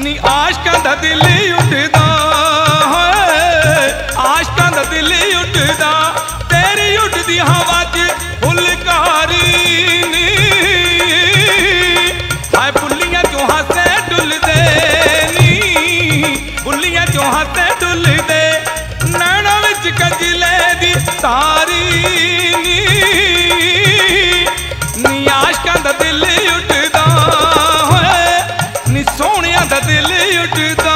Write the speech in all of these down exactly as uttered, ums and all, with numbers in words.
नी आशकां दा दिल उठदा आशकां दा दिल उठदा तेरी उठदी हवा च फुलकारी नी हाय बुल्लियां चों हासे डुलदे नी बुल्लियां चों हासे डुलदे नैना विच कजले दी तारी नी नी आशकां दा दिल उठदा नी सोहणियां दा दिल उठदा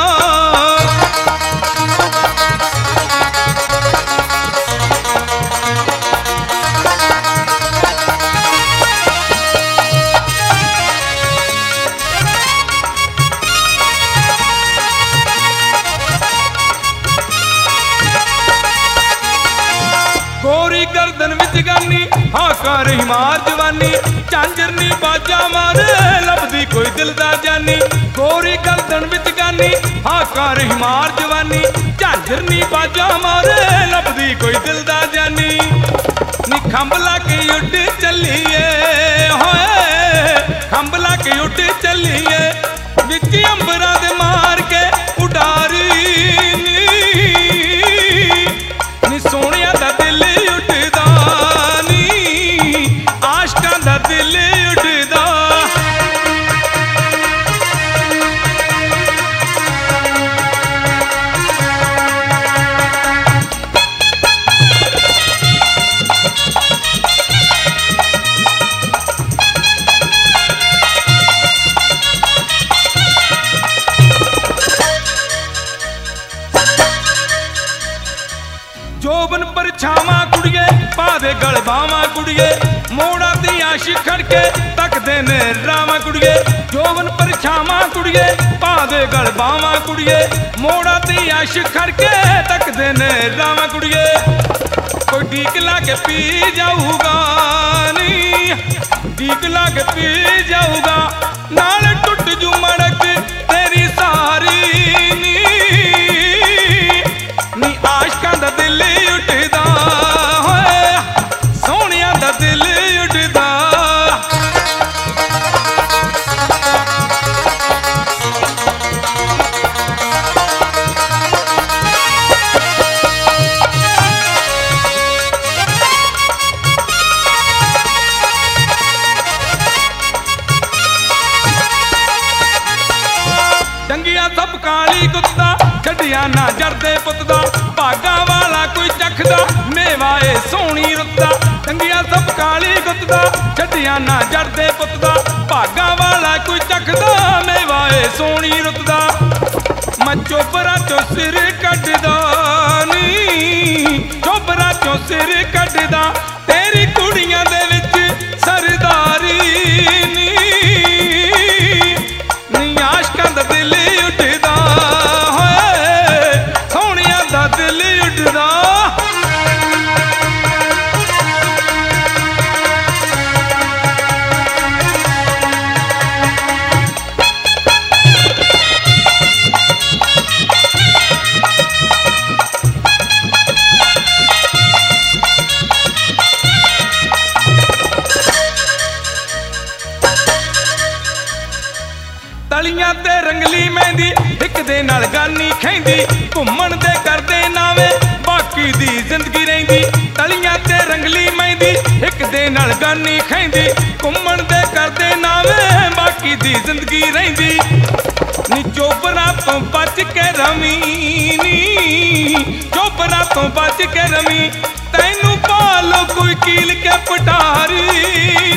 गोरी गर्दन विच गानी हाकार हिमार जवानी झांझरनी बाजा मारे लभदी कोई दिल दा जानी गोरी गर्दन विच गानी हाकार हिमार जवानी झांझरनी बाजा मारे लभदी कोई दिल दा जानी नी खंभ ला के उड चलिए होए खंभ ला के उड चलिए विच अंबरां दे मार के उडारी नी नी सोहणियां दा दिल उठदा नी आशकां दा दिल उठदा जोबन पर छावा कुड़िए पा दे गल बावा कुड़िए मोड़ा दी आशिक खड़के तकदे ने रावा कुड़िए जोबन पर छावा कुड़िए पा दे गल बावा कुड़िए मोड़ा दी आशिक खड़के तकदे ने रावा कुड़िए कोई डीक ला के पी जाऊगा नी डीक ला के पी जाऊगा नाल टुट जू मड़क तेरी सारी नी नी आशकां दा दिल उठदा होए सोहणियां दा दिल उठदा डंगिया सब काली कुत्ता छड्डिया ना जरदे पुतदा भागा वाला कोई चखदा मेवाए सोहनी रुत्ता डंगिया सब काली कुत्ता छड्डिया ना जरदे पुतदा भागा वाला कोई चखदा मेवाए सोहनी रुत्ता मैं चोपरा चो सिर कड्डदा नी चोपरा चो सिर कड्डदा तेरी कुड़ियां दे विच सरदारी नी नी आशकां दा दिल उठदा होए सोहणियां दा दिल उठदा तलियां ते रंगली मेहंदी एक दे नाल गानी खैंदी घुम्मण दे करदे नावे बाकी दी जिंदगी रहिंदी तलियां ते रंगली मेहंदी एक दे नाल गानी खैंदी घुम्मण दे करदे नावे बाकी दी जिंदगी रहिंदी नी चोपरा तो बच के रमी नी चोपरा तो बच के रमी तैनू पालो कोई कील के पटारी